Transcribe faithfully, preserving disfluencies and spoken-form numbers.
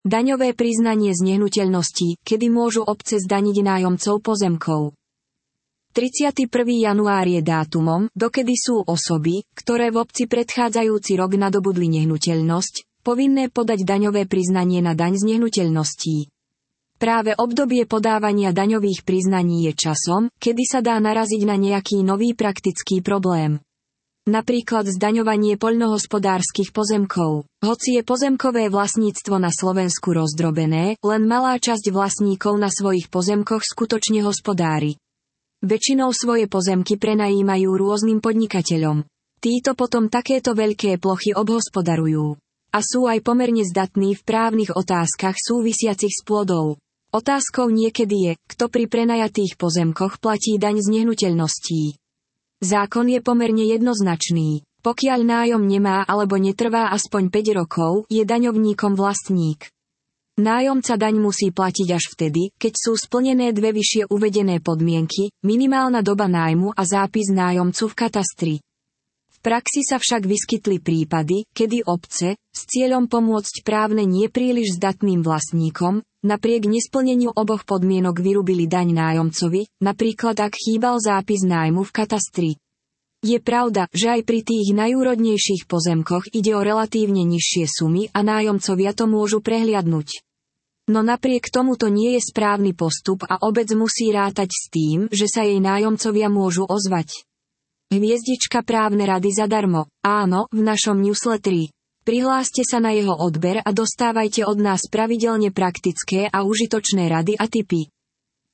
Daňové priznanie z nehnuteľností, kedy môžu obce zdaniť nájomcov pozemkov. tridsiateho prvého januára je dátumom, dokedy sú osoby, ktoré v obci predchádzajúci rok nadobudli nehnuteľnosť, povinné podať daňové priznanie na daň z nehnuteľností. Práve obdobie podávania daňových priznaní je časom, kedy sa dá naraziť na nejaký nový praktický problém. Napríklad zdaňovanie poľnohospodárskych pozemkov. Hoci je pozemkové vlastníctvo na Slovensku rozdrobené, len malá časť vlastníkov na svojich pozemkoch skutočne hospodári. Väčšinou svoje pozemky prenajímajú rôznym podnikateľom. Títo potom takéto veľké plochy obhospodarujú. A sú aj pomerne zdatní v právnych otázkach súvisiacich s pôdou. Otázkou niekedy je, kto pri prenajatých pozemkoch platí daň z nehnuteľností. Zákon je pomerne jednoznačný. Pokiaľ nájom nemá alebo netrvá aspoň päť rokov, je daňovníkom vlastník. Nájomca daň musí platiť až vtedy, keď sú splnené dve vyššie uvedené podmienky, minimálna doba nájmu a zápis nájomcu v katastri. V praxi sa však vyskytli prípady, kedy obce, s cieľom pomôcť právne nepríliš zdatným vlastníkom, napriek nesplneniu oboch podmienok vyrúbili daň nájomcovi, napríklad ak chýbal zápis nájmu v katastri. Je pravda, že aj pri tých najúrodnejších pozemkoch ide o relatívne nižšie sumy a nájomcovia to môžu prehliadnuť. No napriek tomu to nie je správny postup a obec musí rátať s tým, že sa jej nájomcovia môžu ozvať. Hviezdička právne rady zadarmo. Áno, v našom newsletteri. Prihláste sa na jeho odber a dostávajte od nás pravidelne praktické a užitočné rady a tipy.